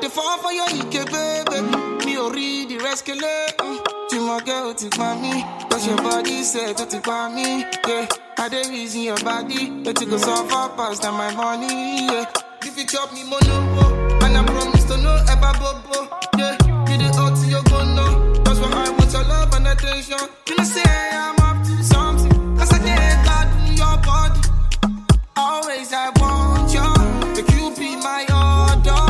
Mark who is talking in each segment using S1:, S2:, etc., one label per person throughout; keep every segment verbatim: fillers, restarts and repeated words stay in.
S1: the fall for your Ike, baby. Me already rescue. To my girl, to mommy. Cause your body said to take me. Yeah, I dey reason your body. Let you go so far past than my money. Yeah, if you chop me mono, and I promise to no ever bobo. Yeah, you the out to your go no. That's why I want your love and attention. You know say I'm up to something. Cause I can't God in your body. Always I want you. Make you be my order.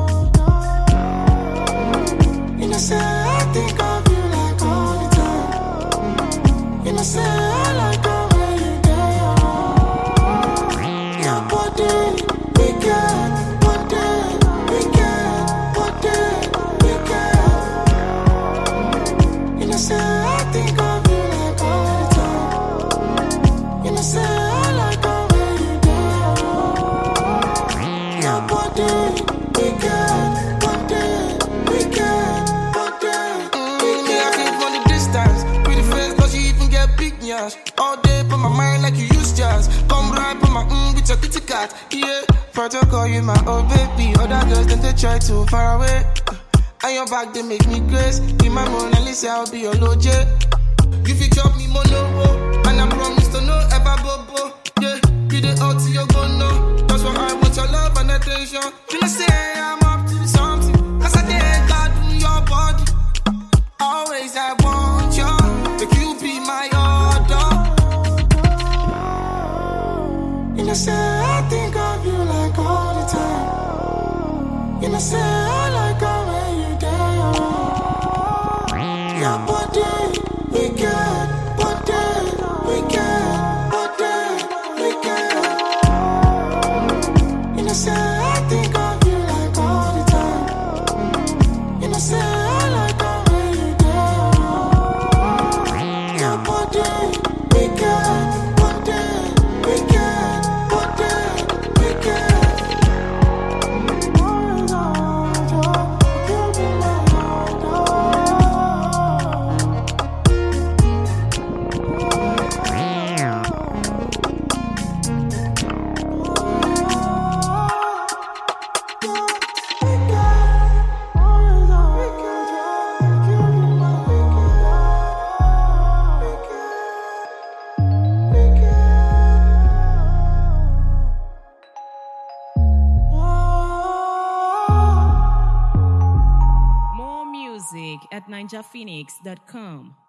S1: You know say I think of you like all the time. You know say I like the way you do. Your body, we can. Body, we can. Body, we can. You know say I think of you like all the time. You know say I like the way you do. Your body, we can. Body, we can. Body, we can. Me, I feel from the distance. Pretty face, cause you even get big nyash. All day on my mind like you use jazz. Come right on my mm with your kitty cat. Yeah, protocol you my old baby. Other girls then they try to far away. And your back they make me grace. In my Mona Lisa I'll be your low J. You fit chop me mono, and I promise to no ever bobo. Yeah, you the out to your go no. That's why I want your love and attention. You know say I'm up to something. Cause I can't God in your body. Always I want you. Make you be my order. You know say I think of you like all the time. You know say I like the way you do. Your body, we can. Body, we can. Body, we can. You know say I think of you like all the time. You know say I like the way you do. Your body, we can. Body, we can. Body, we can.
S2: More music at ninja phoenix dot com.